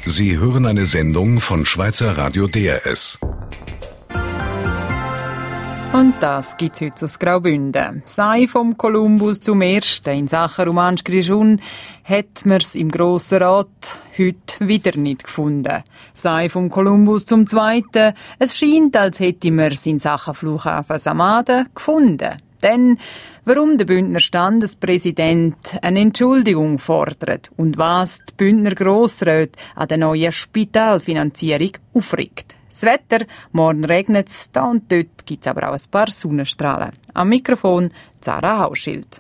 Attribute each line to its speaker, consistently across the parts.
Speaker 1: Sie hören eine Sendung von Schweizer Radio DRS.
Speaker 2: Und das gibt's heute aus Graubünden. Sei vom Kolumbus zum Ersten in Sachen Romansch Grischun hat man's im Grossen Rat heute wieder nicht gefunden. Sei vom Kolumbus zum Zweiten, es scheint, als hätte man's in Sachen Flughafen Samaden gefunden. Denn warum der Bündner Standespräsident eine Entschuldigung fordert und was die Bündner Grossräte an der neuen Spitalfinanzierung aufregt. Das Wetter, morgen regnet es, da und dort gibt es aber auch ein paar Sonnenstrahlen. Am Mikrofon Zara Hauschild.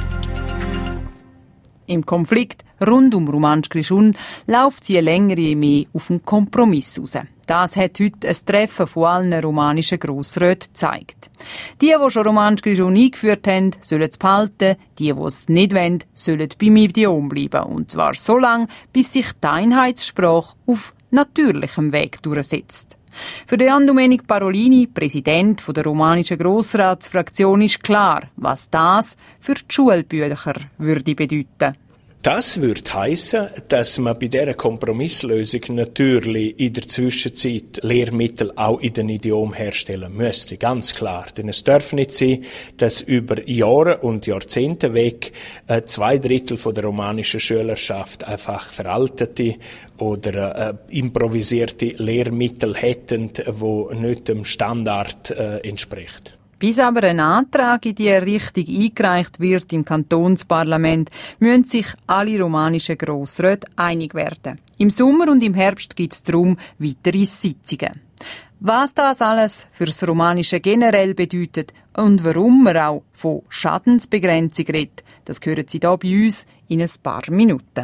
Speaker 2: Im Konflikt rund um Romansch Grischun läuft sie länger je mehr auf einen Kompromiss raus. Das hat heute ein Treffen von allen romanischen Grossräten gezeigt. Die schon Romansch Grischun eingeführt haben, sollen es behalten. Die es nicht wollen, sollen beim Idiom bleiben. Und zwar so lange, bis sich die Einheitssprache auf natürlichem Weg durchsetzt. Für Jan Domenic Parolini, Präsident der romanischen Grossratsfraktion, ist klar, was das für die Schulbücher würde bedeuten.
Speaker 3: Das würde heissen, dass man bei dieser Kompromisslösung natürlich in der Zwischenzeit Lehrmittel auch in den Idiomen herstellen müsste. Ganz klar. Denn es darf nicht sein, dass über Jahre und Jahrzehnte weg 2/3 der romanischen Schülerschaft einfach veraltete oder improvisierte Lehrmittel hätten, die nicht dem Standard entspricht.
Speaker 2: Bis aber ein Antrag in diese Richtung eingereicht wird im Kantonsparlament, müssen sich alle romanischen Grossräte einig werden. Im Sommer und im Herbst gibt es darum weitere Sitzungen. Was das alles für das Romanische generell bedeutet und warum man auch von Schadensbegrenzung redet, das hören Sie hier bei uns in ein paar Minuten.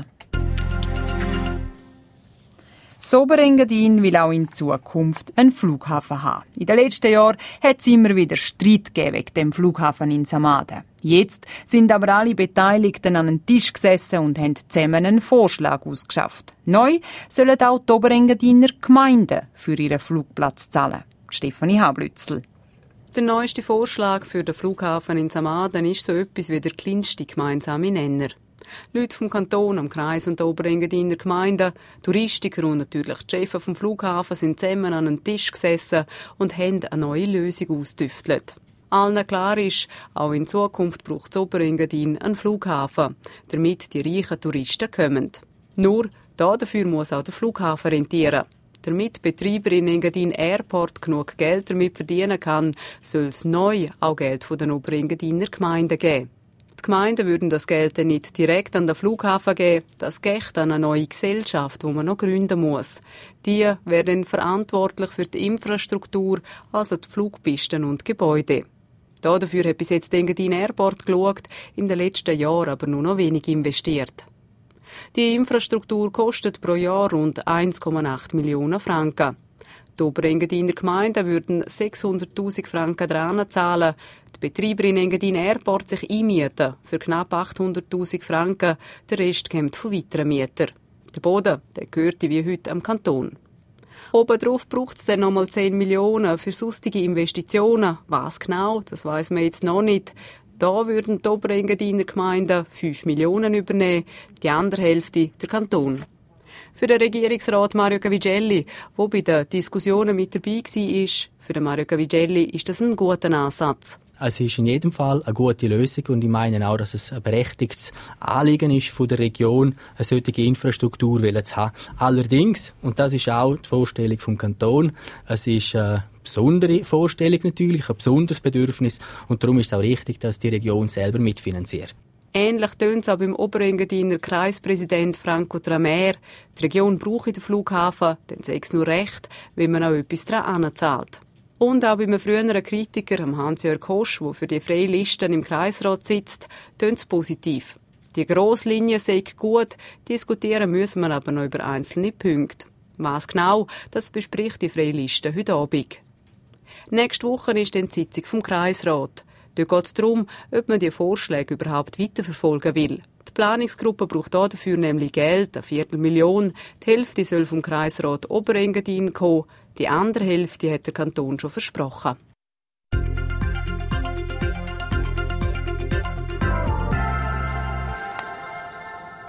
Speaker 2: Das Oberengadin will auch in Zukunft einen Flughafen haben. In den letzten Jahren hat es immer wieder Streit gegeben wegen dem Flughafen in Samaden. Jetzt sind aber alle Beteiligten an einen Tisch gesessen und haben zusammen einen Vorschlag ausgeschafft. Neu sollen auch die Oberengadiner Gemeinden für ihren Flugplatz zahlen. Stefanie Hablützel.
Speaker 4: Der neueste Vorschlag für den Flughafen in Samaden ist so etwas wie der kleinste gemeinsame Nenner. Leute vom Kanton, am Kreis und der Oberengadiner Gemeinden, Touristiker und natürlich die Chefs vom Flughafen sind zusammen an einen Tisch gesessen und haben eine neue Lösung ausgetüftelt. Allen klar ist, auch in Zukunft braucht das Oberengadin einen Flughafen, damit die reichen Touristen kommen. Nur dafür muss auch der Flughafen rentieren. Damit der Betreiber in Engadin Airport genug Geld damit verdienen kann, soll es neu auch Geld von den Oberengadiner Gemeinden geben. Die Gemeinden würden das Geld dann nicht direkt an den Flughafen geben, das geht an eine neue Gesellschaft, die man noch gründen muss. Die wären verantwortlich für die Infrastruktur, also die Flugpisten und Gebäude. Dafür hat bis jetzt Engadin Airport geschaut, in den letzten Jahren aber nur noch wenig investiert. Die Infrastruktur kostet pro Jahr rund 1,8 Millionen Franken. Die Oberengadiner Gemeinden würden 600'000 Franken dran zahlen. Die Betreiber in Engadin Airport sich einmieten für knapp 800'000 Franken. Der Rest kommt von weiteren Mietern. Der Boden, der gehört wie heute am Kanton. Obendrauf braucht es dann nochmal 10 Millionen für sonstige Investitionen. Was genau, das weiss man jetzt noch nicht. Da würden die Oberengadiner Gemeinden 5 Millionen übernehmen, die andere Hälfte der Kanton. Für den Regierungsrat Mario Cavigelli, der bei den Diskussionen mit dabei war, für den Mario Cavigelli ist das ein guter Ansatz.
Speaker 5: Es ist in jedem Fall eine gute Lösung und ich meine auch, dass es ein berechtigtes Anliegen ist von der Region, eine solche Infrastruktur zu haben. Allerdings, und das ist auch die Vorstellung vom Kanton, es ist eine besondere Vorstellung natürlich, ein besonderes Bedürfnis und darum ist es auch richtig, dass die Region selber mitfinanziert.
Speaker 4: Ähnlich tönt es auch beim Oberengadiner Kreispräsident Franco Tramer. Die Region brauche den Flughafen, dann sei es nur recht, wenn man auch etwas daran anzahlt. Und auch bei einem früheren Kritiker, Hans-Jörg Hosch, der für die freie Listen im Kreisrat sitzt, tönt es positiv. Die grosse Linie sei gut, diskutieren müssen wir aber noch über einzelne Punkte. Was genau, das bespricht die freie Liste heute Abend. Nächste Woche ist dann die Sitzung vom Kreisrat. Dort geht es darum, ob man die Vorschläge überhaupt weiterverfolgen will. Die Planungsgruppe braucht dafür nämlich Geld, 250.000. Die Hälfte soll vom Kreisrat Oberengadin kommen, die andere Hälfte hat der Kanton schon versprochen.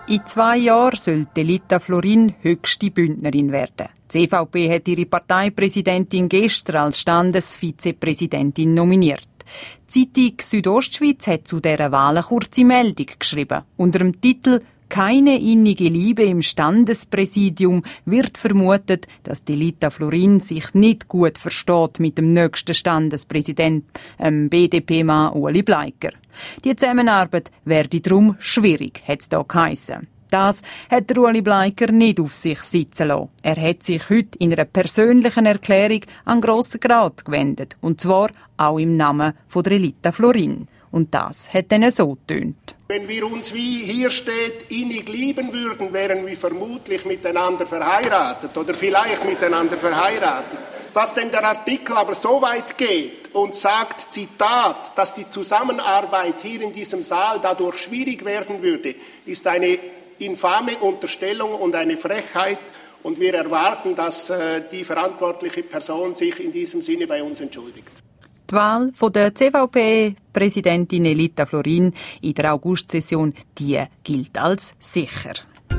Speaker 2: In 2 Jahren soll Elita Florin höchste Bündnerin werden. Die CVP hat ihre Parteipräsidentin gestern als Standesvizepräsidentin nominiert. Die Zeitung Südostschweiz hat zu dieser Wahl eine kurze Meldung geschrieben. Unter dem Titel «Keine innige Liebe im Standespräsidium» wird vermutet, dass Elita Florin sich nicht gut versteht mit dem nächsten Standespräsident, BDP-Mann Ueli Bleiker. Die Zusammenarbeit werde darum schwierig, hat es da geheissen. Das hat der Ueli Bleiker nicht auf sich sitzen lassen. Er hat sich heute in einer persönlichen Erklärung an den Grossen Rat gewendet. Und zwar auch im Namen von der Elita Florin. Und das hat dann so getönt.
Speaker 6: Wenn wir uns, wie hier steht, innig lieben würden, wären wir vermutlich miteinander verheiratet oder vielleicht miteinander verheiratet. Dass denn der Artikel aber so weit geht und sagt, Zitat, dass die Zusammenarbeit hier in diesem Saal dadurch schwierig werden würde, ist eine infame Unterstellung und eine Frechheit. Und wir erwarten, dass die verantwortliche Person sich in diesem Sinne bei uns entschuldigt.
Speaker 2: Die Wahl von der CVP-Präsidentin Elita Florin in der Augustsession, die gilt als sicher.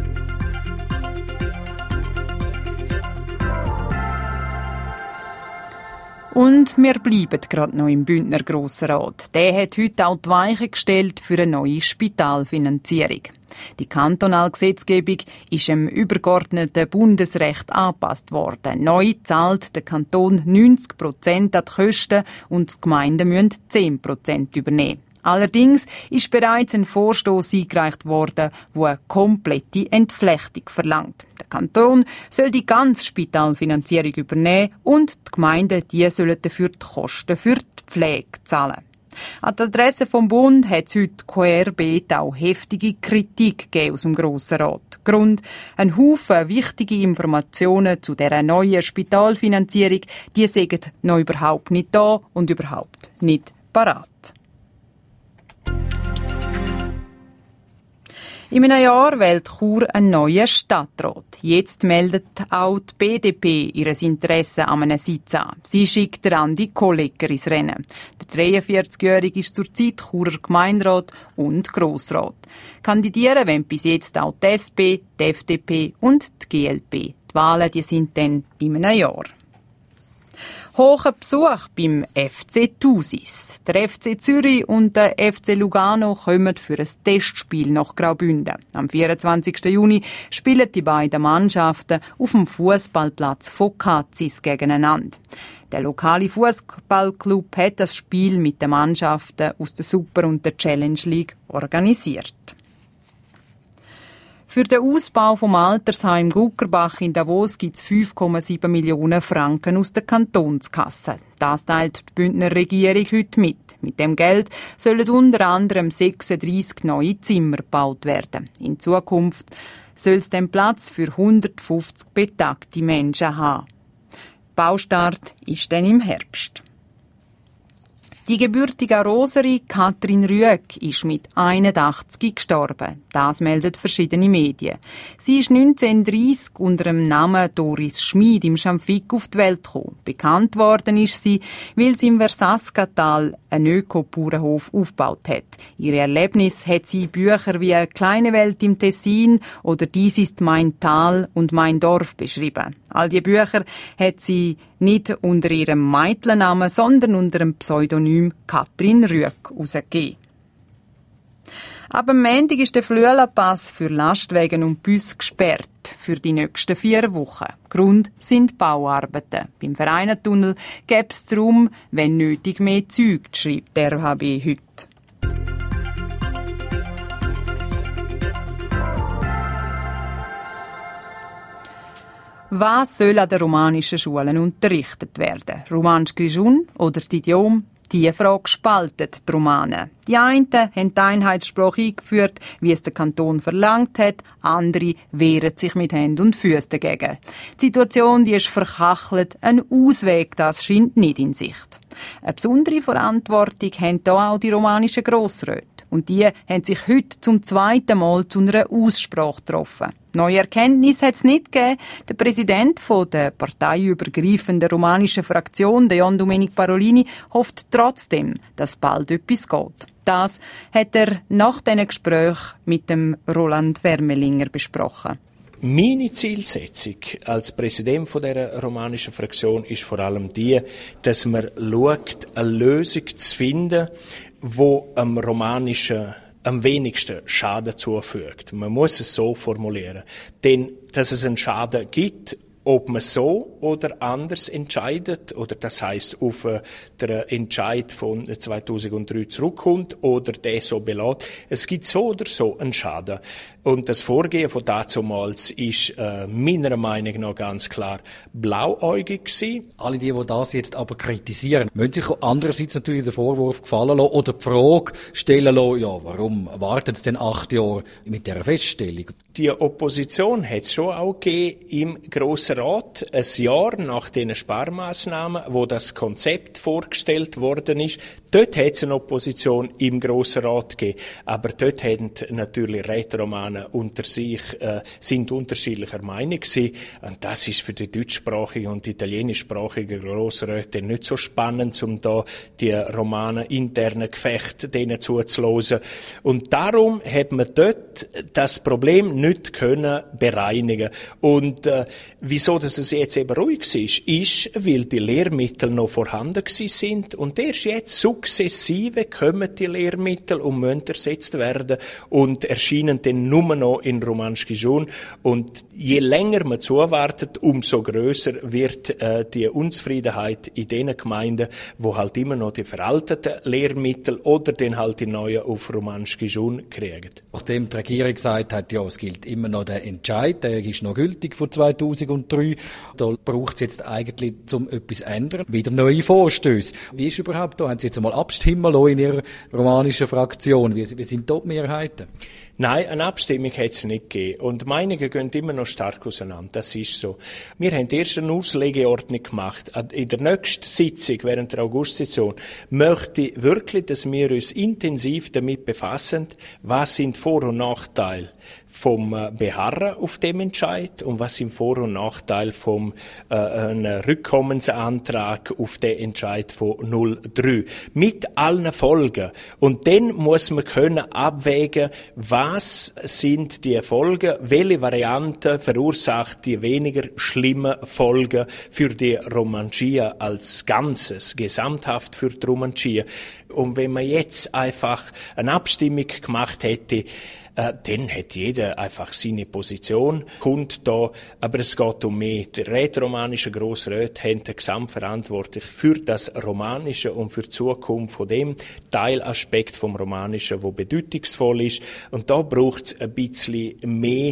Speaker 2: Und wir bleiben gerade noch im Bündner Grossrat. Der hat heute auch die Weichen gestellt für eine neue Spitalfinanzierung. Die kantonale Gesetzgebung ist dem übergeordneten Bundesrecht angepasst worden. Neu zahlt der Kanton 90% an die Kosten und die Gemeinden müssen 10% übernehmen. Allerdings ist bereits ein Vorstoss eingereicht worden, der eine komplette Entflechtung verlangt. Der Kanton soll die ganze Spitalfinanzierung übernehmen und die Gemeinden die sollen dafür die Kosten für die Pflege zahlen. An der Adresse vom Bund hat es heute querbeet auch heftige Kritik gegeben aus dem Grossen Rat. Grund: ein Haufen wichtige Informationen zu dieser neuen Spitalfinanzierung, die sind noch überhaupt nicht da und überhaupt nicht parat. In einem Jahr wählt Chur einen neuen Stadtrat. Jetzt meldet auch die BDP ihr Interesse an einem Sitz an. Sie schickt Andi Kollegger ins Rennen. Der 43-Jährige ist zurzeit Churer Gemeinderat und Grossrat. Kandidieren wollen bis jetzt auch die SP, die FDP und die GLP. Die Wahlen die sind dann in einem Jahr. Hoher Besuch beim FC Thusis. Der FC Zürich und der FC Lugano kommen für ein Testspiel nach Graubünden. Am 24. Juni spielen die beiden Mannschaften auf dem Fußballplatz von Katzis gegeneinander. Der lokale Fußballclub hat das Spiel mit den Mannschaften aus der Super- und der Challenge League organisiert. Für den Ausbau vom Altersheim Guckerbach in Davos gibt es 5,7 Millionen Franken aus der Kantonskasse. Das teilt die Bündner Regierung heute mit. Mit dem Geld sollen unter anderem 36 neue Zimmer gebaut werden. In Zukunft soll es den Platz für 150 betagte Menschen haben. Baustart ist dann im Herbst. Die gebürtige Roseri Katrin Rüegg ist mit 81 gestorben. Das melden verschiedene Medien. Sie ist 1930 unter dem Namen Doris Schmid im Schamfik auf die Welt gekommen. Bekannt worden ist sie, weil sie im Versaskatal einen Öko-Bauernhof aufgebaut hat. Ihre Erlebnisse hat sie in Büchern wie «Kleine Welt im Tessin» oder «Dies ist mein Tal und mein Dorf» beschrieben. All die Bücher hat sie nicht unter ihrem Mädchennamen, sondern unter dem Pseudonym Katrin Rüegg herausgegeben. Ab am Montag ist der Flüelapass für Lastwagen und Busse gesperrt für die nächsten 4 Wochen. Grund sind Bauarbeiten. Beim Vereinentunnel gäbe es darum, wenn nötig, mehr Züge, schreibt der RHB heute. Was soll an den romanischen Schulen unterrichtet werden? Romansch Grischun oder die Idiom? Diese Frage spaltet die Romanen. Die einen haben die Einheitssprache eingeführt, wie es der Kanton verlangt hat, andere wehren sich mit Händen und Füßen dagegen. Die Situation die ist verkachelt, ein Ausweg das scheint nicht in Sicht. Eine besondere Verantwortung haben hier auch die romanischen Grossräte. Und die haben sich heute zum 2. Mal zu einer Aussprache getroffen. Neue Erkenntnisse hat es nicht gegeben. Der Präsident der parteiübergreifenden romanischen Fraktion, Jan Domenic Parolini, hofft trotzdem, dass bald etwas geht. Das hat er nach diesen Gesprächen mit dem Roland Wermelinger besprochen.
Speaker 3: Meine Zielsetzung als Präsident von dieser romanischen Fraktion ist vor allem die, dass man schaut, eine Lösung zu finden, die am Romanischen am wenigsten Schaden zufügt. Man muss es so formulieren. Denn, dass es einen Schaden gibt, ob man so oder anders entscheidet, oder das heisst, auf den Entscheid von 2003 zurückkommt oder der so belässt. Es gibt so oder so einen Schaden. Und das Vorgehen von dazumals ist meiner Meinung nach ganz klar blauäugig gewesen.
Speaker 7: Alle die das jetzt aber kritisieren, müssen sich andererseits natürlich den Vorwurf gefallen lassen oder die Frage stellen lassen, ja, warum warten Sie denn 8 Jahre mit dieser Feststellung?
Speaker 3: Die Opposition hat es schon auch gegeben im Grossen Rat, ein Jahr nach den Sparmaßnahmen, wo das Konzept vorgestellt worden ist. Dort hat es eine Opposition im Grossen Rat gegeben. Aber dort haben natürlich Rätoromanen unter sich, sind unterschiedlicher Meinung gewesen. Und das ist für die deutschsprachigen und italienischsprachigen Grossräte nicht so spannend, um da die Romanen internen Gefechte denen zuzuhören. Und darum hat man dort das Problem nicht können bereinigen. Und wieso dass es jetzt eben ruhig ist, weil die Lehrmittel noch vorhanden sind und erst jetzt sukzessive kommen die Lehrmittel und müssen ersetzt werden und erscheinen dann nur noch in Romansch-Grischun. Und je länger man zuwartet, umso grösser wird die Unzufriedenheit in den Gemeinden, wo halt immer noch die veralteten Lehrmittel oder dann halt die neuen auf Romansch-Grischun kriegen.
Speaker 7: Nachdem die Regierung gesagt hat, ja, es gilt immer noch der Entscheid, der ist noch gültig von 2003, da braucht es jetzt eigentlich, um etwas zu ändern, wieder neue Vorstöße. Wie ist überhaupt da? Haben Sie jetzt einmal abstimmen lassen in Ihrer romanischen Fraktion? Wie sind dort die Mehrheiten?
Speaker 3: Nein, eine Abstimmung hat es nicht gegeben. Und Meinungen gehen immer noch stark auseinander. Das ist so. Wir haben erst eine Auslegeordnung gemacht. In der nächsten Sitzung, während der Augustsession, möchte ich wirklich, dass wir uns intensiv damit befassen, was sind Vor- und Nachteile vom Beharren auf dem Entscheid und was sind Vor- und Nachteile vom Rückkommensantrag auf den Entscheid von 03. Mit allen Folgen. Und dann muss man können abwägen, was sind die Folgen, welche Variante verursacht die weniger schlimmen Folgen für die Romanschia als Ganzes, gesamthaft für die Romanschia. Und wenn man jetzt einfach eine Abstimmung gemacht hätte, dann hat jeder einfach seine Position, kommt da, aber es geht um mehr. Die rätoromanischen Grossräte haben die Gesamtverantwortung für das Romanische und für die Zukunft von dem Teilaspekt vom Romanischen, wo bedeutungsvoll ist. Und da braucht es ein bisschen mehr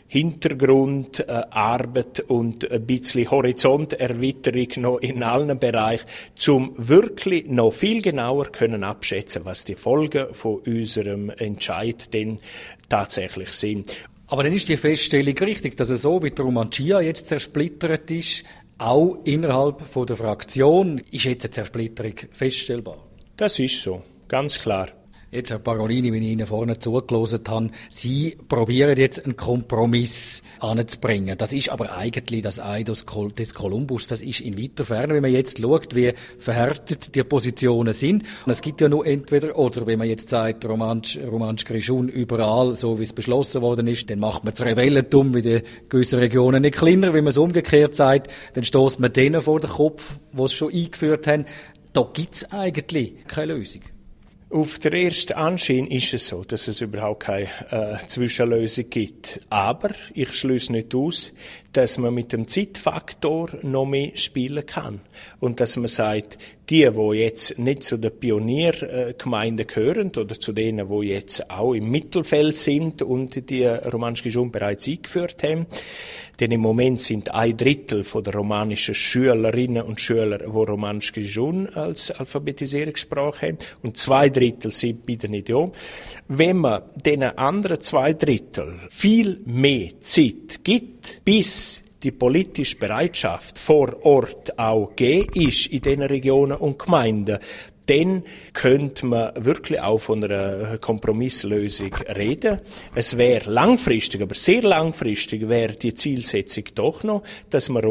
Speaker 3: Hintergrundarbeit und ein bisschen Horizonterweiterung noch in allen Bereichen, um wirklich noch viel genauer können abschätzen, was die Folgen von unserem Entscheid denn tatsächlich sind.
Speaker 7: Aber dann ist die Feststellung richtig, dass es so wie die Romanschia jetzt zersplittert ist, auch innerhalb von der Fraktion ist jetzt eine Zersplitterung feststellbar.
Speaker 3: Das ist so, ganz klar.
Speaker 7: Jetzt, Herr Parolini, wenn ich Ihnen vorne zugehört habe, Sie probieren jetzt einen Kompromiss anzubringen. Das ist aber eigentlich das Ei des Kolumbus. Das ist in weiter Ferne, wenn man jetzt schaut, wie verhärtet die Positionen sind. Und es gibt ja nur entweder oder. Wenn man jetzt sagt, Romansch-Grischun überall, so wie es beschlossen worden ist, dann macht man das Rebellentum in den gewissen Regionen nicht kleiner. Wenn man es umgekehrt sagt, dann stößt man denen vor den Kopf, die es schon eingeführt haben. Da gibt es eigentlich keine Lösung.
Speaker 3: Auf der ersten Anschein ist es so, dass es überhaupt keine Zwischenlösung gibt. Aber ich schließe nicht aus, dass man mit dem Zeitfaktor noch mehr spielen kann. Und dass man sagt, die jetzt nicht zu den Pioniergemeinden gehören oder zu denen, die jetzt auch im Mittelfeld sind und die Romansch-Grischun bereits eingeführt haben, denn im Moment sind 1/3 der romanischen Schülerinnen und Schüler, die Romansch-Grischun als Alphabetisierungssprache haben, und 2/3 sind bei den Idiomen. Wenn man den anderen 2/3 viel mehr Zeit gibt, bis die politische Bereitschaft vor Ort auch gegeben ist in diesen Regionen und Gemeinden, dann könnte man wirklich auch von einer Kompromisslösung reden. Es wäre langfristig, aber sehr langfristig, wäre die Zielsetzung doch noch, dass man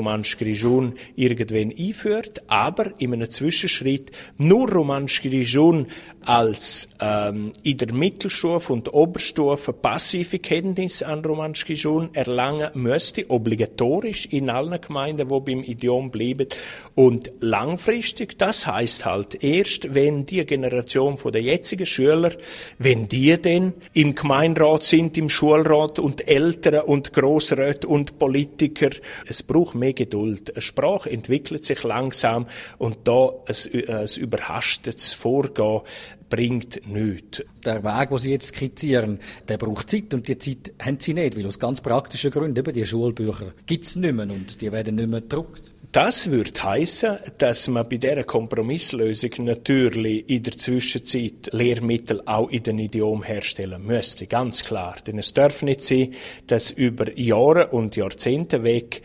Speaker 3: Romansch-Grischun irgendwann einführt, aber in einem Zwischenschritt nur Romansch-Grischun als in der Mittelstufe und Oberstufe passive Kenntnisse an Romansch Grischun erlangen müsste, obligatorisch in allen Gemeinden, die beim Idiom bleiben. Und langfristig, das heisst halt erst, wenn die Generation der jetzigen Schüler, wenn die denn im Gemeinderat sind, im Schulrat und Eltern und Grossräte und Politiker, es braucht mehr Geduld. Eine Sprache entwickelt sich langsam und da ein überhastetes Vorgehen bringt nichts.
Speaker 7: Der Weg, den Sie jetzt skizzieren, der braucht Zeit und die Zeit haben Sie nicht, weil aus ganz praktischen Gründen, eben die Schulbücher gibt es nicht mehr und die werden nicht mehr gedruckt.
Speaker 3: Das würde heissen, dass man bei dieser Kompromisslösung natürlich in der Zwischenzeit Lehrmittel auch in den Idiom herstellen müsste, ganz klar. Denn es darf nicht sein, dass über Jahre und Jahrzehnte weg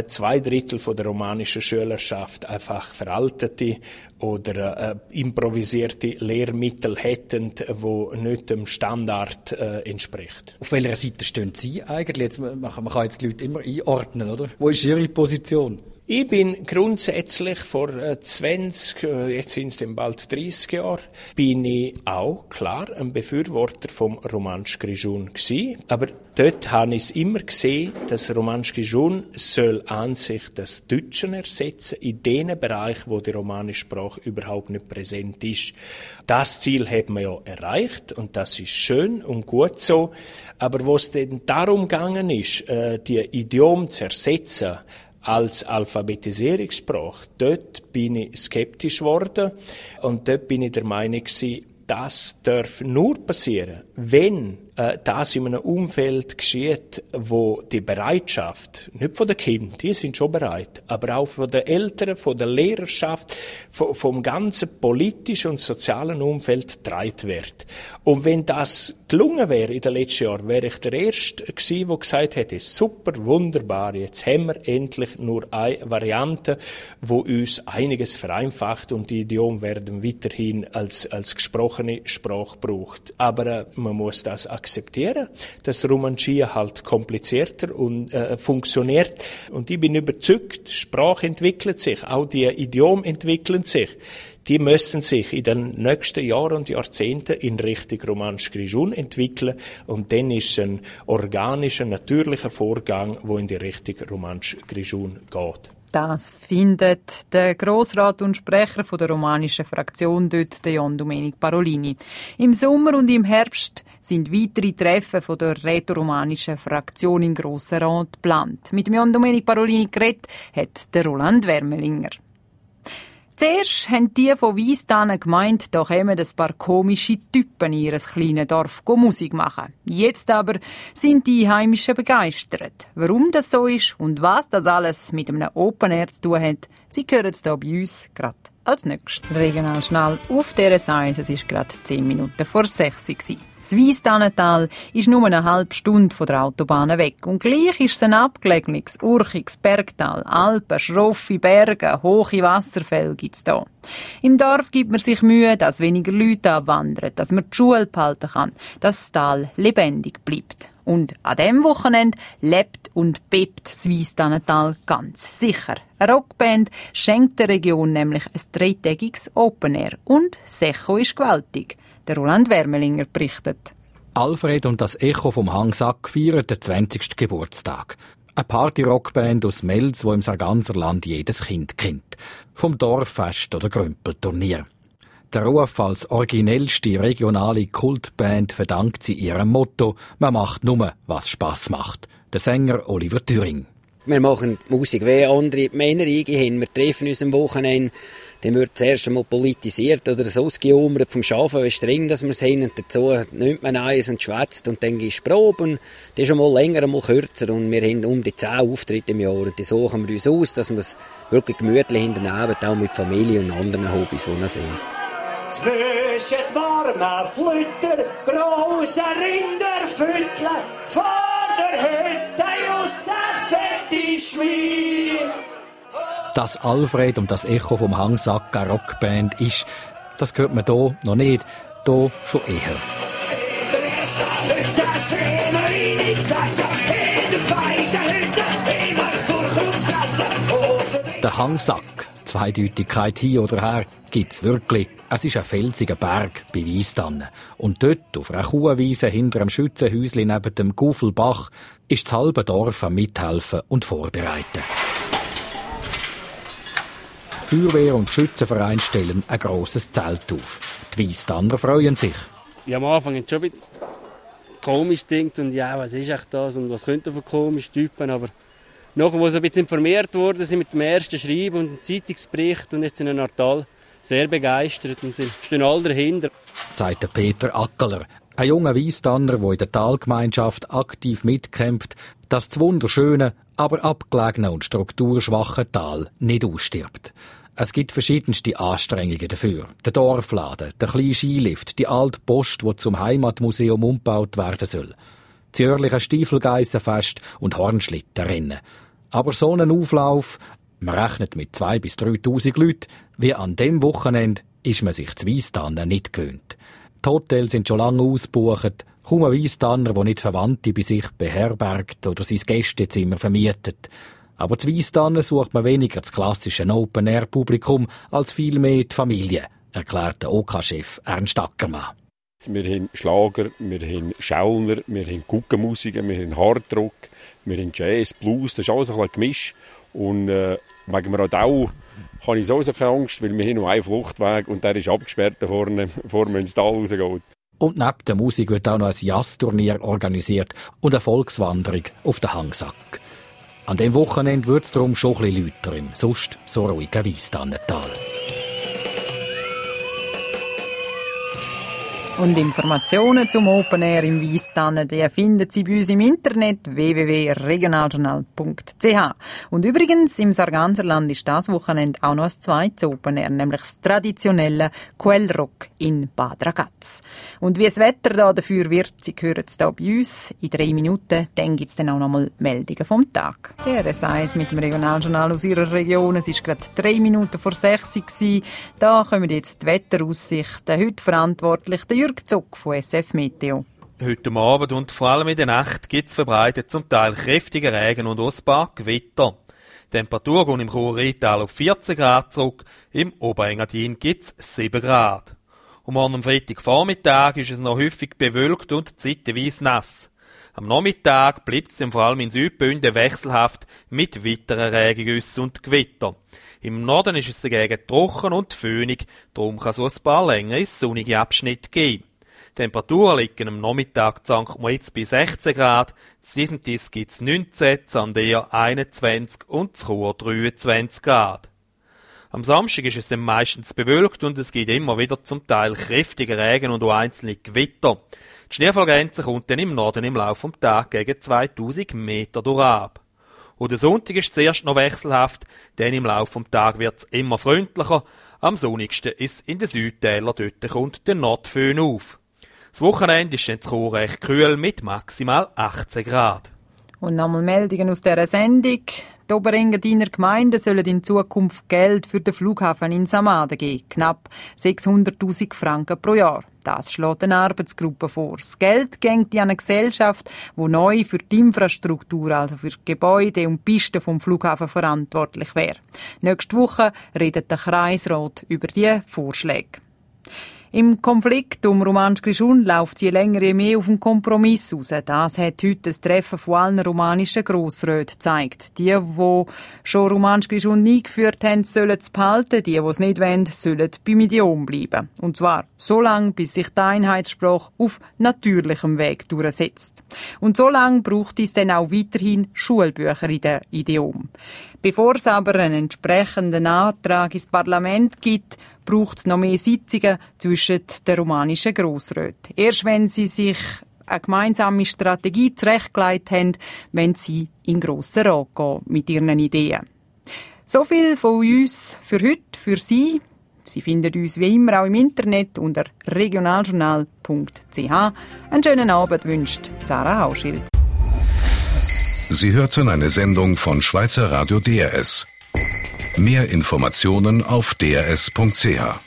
Speaker 3: 2/3 der romanischen Schülerschaft einfach veraltete oder improvisierte Lehrmittel hätten, die nicht dem Standard entspricht.
Speaker 7: Auf welcher Seite stehen Sie eigentlich? Jetzt, man kann jetzt die Leute immer einordnen, oder? Wo ist Ihre Position?
Speaker 3: Ich bin grundsätzlich vor 20, jetzt sind es dann bald 30 Jahre, bin ich auch klar ein Befürworter vom Romansch Grischun gsi. Aber dort habe ich es immer gesehen, dass Romansch Grischun soll an sich das Deutsche ersetzen in den Bereichen, wo die romanische Sprache überhaupt nicht präsent ist. Das Ziel hat man ja erreicht und das ist schön und gut so. Aber wo es denn darum gegangen ist, die Idiom zu ersetzen, als Alphabetisierungssprache, dort bin ich skeptisch geworden und dort bin ich der Meinung gewesen, das darf nur passieren, wenn das in einem Umfeld geschieht, wo die Bereitschaft, nicht von den Kindern, die sind schon bereit, aber auch von den Eltern, von der Lehrerschaft, vom ganzen politischen und sozialen Umfeld getragen wird. Und wenn das gelungen wäre in den letzten Jahren, wäre ich der Erste gewesen, der gesagt hätte, super, wunderbar, jetzt haben wir endlich nur eine Variante, wo uns einiges vereinfacht und die Idiomen werden weiterhin als gesprochene Sprache gebraucht. Aber man muss das akzeptieren, dass Romanschia halt komplizierter und funktioniert. Und ich bin überzeugt, Sprache entwickelt sich, auch die Idiome entwickeln sich. Die müssen sich in den nächsten Jahren und Jahrzehnten in Richtung Romansch Grischun entwickeln und dann ist es ein organischer, natürlicher Vorgang, der in die Richtung Romansch Grischun geht.
Speaker 2: Das findet der Grossrat und Sprecher von der romanischen Fraktion dort, der Jan Domenic Parolini. Im Sommer und im Herbst sind weitere Treffen von der rätoromanischen Fraktion im Grossen Rat geplant. Mit dem Jan Domenic Parolini geredet hat der Roland Wermelinger. Zuerst haben die von Weisstannen gemeint, da kämen ein paar komische Typen in ihr kleines Dorf Musik machen. Jetzt aber sind die Einheimischen begeistert. Warum das so ist und was das alles mit einem Open Air zu tun hat, Sie hören es hier bei uns gerade als nächstes. Regional schnell auf dieser Seite, es war gerade 10 Minuten vor 6 Uhr. Das Weisstannental ist nur eine halbe Stunde von der Autobahn weg. Und gleich ist es ein abgelegenes, urchiges Bergtal. Alpen, schroffe Berge, hohe Wasserfälle gibt's da. Im Dorf gibt man sich Mühe, dass weniger Leute abwandern, dass man die Schule behalten kann, dass das Tal lebendig bleibt. Und an diesem Wochenende lebt und bebt das Weisstannental ganz sicher. Eine Rockband schenkt der Region nämlich ein 3-tägiges Open Air. Und das Echo ist gewaltig. Der Roland Wermelinger berichtet.
Speaker 8: Alfred und das Echo vom Hangsack feiern den 20. Geburtstag. Eine Party-Rockband aus Mels, wo im Sarganserland jedes Kind kennt. Vom Dorffest oder Grümpelturnier. Der Ruf als originellste regionale Kultband verdankt sie ihrem Motto «Man macht nur, was Spass macht». Der Sänger Oliver Thüring.
Speaker 9: Wir machen Musik wie andere Männer eingehen. Wir treffen uns am Wochenende. Dann wird zuerst einmal politisiert oder so gejummert vom Schafen, wie streng dass wir es haben. Und dazu nimmt man eins und schwätzt und dann ist Probe. Und das ist einmal länger, einmal kürzer. Und wir haben um die 10 Auftritte im Jahr. Und die suchen wir uns aus, dass wir es wirklich gemütlich hinternehmen, auch mit Familie und anderen Hobbys, die wir sehen.
Speaker 10: Zwischen warmen Flütter, grosse Rinderfüttle, von der Hütte aus ein fettes Schwein.
Speaker 8: Dass Alfred und das Echo vom Hangsack eine Rockband ist, das hört man hier noch nicht, hier schon eher. Der Hangsack, Zweideutigkeit hier oder her, gibt's wirklich. Es ist ein felsiger Berg bei Weisstannen. Und dort, auf einer Kuhwiese hinter einem Schützenhäuschen neben dem Gufelbach, ist das halbe Dorf am Mithelfen und Vorbereiten. Die Feuerwehr und die Schützenverein stellen ein grosses Zelt auf. Die Weisstanner freuen sich.
Speaker 11: Ja, am Anfang hat es schon ein bisschen komisch gedacht und ja, was ist echt das und was könnte für komische Typen, aber nachdem wir so ein bisschen informiert worden sind mit dem ersten Schreiben und dem Zeitungsbericht und jetzt in Natal sehr begeistert und stehen alle dahinter.
Speaker 8: Sagt der Peter Ackeler, ein junger Weisstanner, der in der Talgemeinschaft aktiv mitkämpft, dass das wunderschöne, aber abgelegene und strukturschwache Tal nicht ausstirbt. Es gibt verschiedenste Anstrengungen dafür. Der Dorfladen, der kleine Skilift, die alte Post, die zum Heimatmuseum umgebaut werden soll. Das jährliche Stiefelgeissenfest und Hornschlittenrennen. Aber so einen Auflauf, man rechnet mit 2.000 bis 3.000 Leuten, wie an dem Wochenende, ist man sich zu Weisstannen nicht gewöhnt. Die Hotels sind schon lange ausgebucht, kaum ein Weisstanner, der nicht Verwandte bei sich beherbergt oder sein Gästezimmer vermietet. Aber zu Weisstannen sucht man weniger das klassische Open-Air-Publikum als vielmehr die Familie, erklärt der OK-Chef Ernst Ackermann.
Speaker 12: Wir haben Schlager, wir haben Schauner, wir haben Guckenmusiker, wir haben Hardrock, wir haben Jazz, Blues, das ist alles ein bisschen Gemisch. Und wegen Radau habe ich sowieso keine Angst, weil wir haben nur einen Fluchtweg und der ist abgesperrt da vorne, bevor man ins Tal rausgeht.
Speaker 8: Und neben der Musik wird auch noch ein Jazzturnier organisiert und eine Volkswanderung auf den Hangsack. An dem Wochenende wird es darum schon ein bisschen lauter im sonst so ruhigen Weisstannental.
Speaker 2: Und Informationen zum Open Air im Weisstannen, die finden Sie bei uns im Internet www.regionaljournal.ch. Und übrigens, im Sarganserland ist das Wochenende auch noch ein zweites Open Air, nämlich das traditionelle Quellrock in Bad Ragaz. Und wie das Wetter da dafür wird, Sie hören es hier bei uns. In 3 Minuten, dann gibt es dann auch noch mal Meldungen vom Tag. Der RS1 mit dem Regionaljournal aus Ihrer Region. Es war gerade 3 Minuten vor 6 Uhr. Da kommen jetzt die Wetteraussichten. Heute verantwortlich der Jürg Zuck von SF Meteo.
Speaker 13: Heute Abend und vor allem in der Nacht gibt es verbreitet zum Teil kräftigen Regen und ein paar Gewitter. Die Temperatur geht im Chur-Rheintal auf 14 Grad zurück, im Oberengadin gibt es 7 Grad. Und morgen am Freitagvormittag ist es noch häufig bewölkt und zeitweise nass. Am Nachmittag bleibt es vor allem in Südbünden wechselhaft mit weiteren Regengüssen und Gewitter. Im Norden ist es dagegen trocken und föhnig, darum kann es ein paar längere sonnige Abschnitte geben. Die Temperaturen liegen am Nachmittag in St. Moritz bei 16 Grad, in Disentis gibt es 19, Zandea 21 und Chur 23 Grad. Am Samstag ist es dann meistens bewölkt und es gibt immer wieder zum Teil kräftige Regen und auch einzelne Gewitter. Die Schneefallgrenze kommt dann im Norden im Laufe des Tages gegen 2000 Meter durch ab. Und der Sonntag ist zuerst noch wechselhaft, denn im Laufe des Tages wird es immer freundlicher. Am sonnigsten ist in den Südtälern, dort kommt der Nordföhn auf. Das Wochenende ist dann zu Chur recht kühl mit maximal 18 Grad.
Speaker 2: Und nochmal Meldungen aus dieser Sendung. Die Oberengadiner Gemeinden sollen in Zukunft Geld für den Flughafen in Samaden geben. Knapp 600'000 Franken pro Jahr. Das schlägt eine Arbeitsgruppe vor. Das Geld geht an eine Gesellschaft, die neu für die Infrastruktur, also für die Gebäude und Pisten vom Flughafen verantwortlich wäre. Nächste Woche redet der Kreisrat über die Vorschläge. Im Konflikt um Romansch Grischun läuft je länger je mehr auf einen Kompromiss raus. Das hat heute das Treffen von allen romanischen Grossräten gezeigt. Die schon Romansch Grischun eingeführt haben, sollen es behalten. Die es nicht wollen, sollen beim Idiom bleiben. Und zwar so lange, bis sich die Einheitssprache auf natürlichem Weg durchsetzt. Und so lange braucht es dann auch weiterhin Schulbücher in den Idiom. Bevor es aber einen entsprechenden Antrag ins Parlament gibt, braucht es noch mehr Sitzungen zwischen den romanischen Grossräten. Erst wenn sie sich eine gemeinsame Strategie zurechtgelegt haben, wenn sie in den Grossen Rat gehen mit ihren Ideen. So viel von uns für heute, für Sie. Sie finden uns wie immer auch im Internet unter regionaljournal.ch. Einen schönen Abend wünscht Sarah Hauschild.
Speaker 1: Sie hörten eine Sendung von Schweizer Radio DRS. Mehr Informationen auf drs.ch.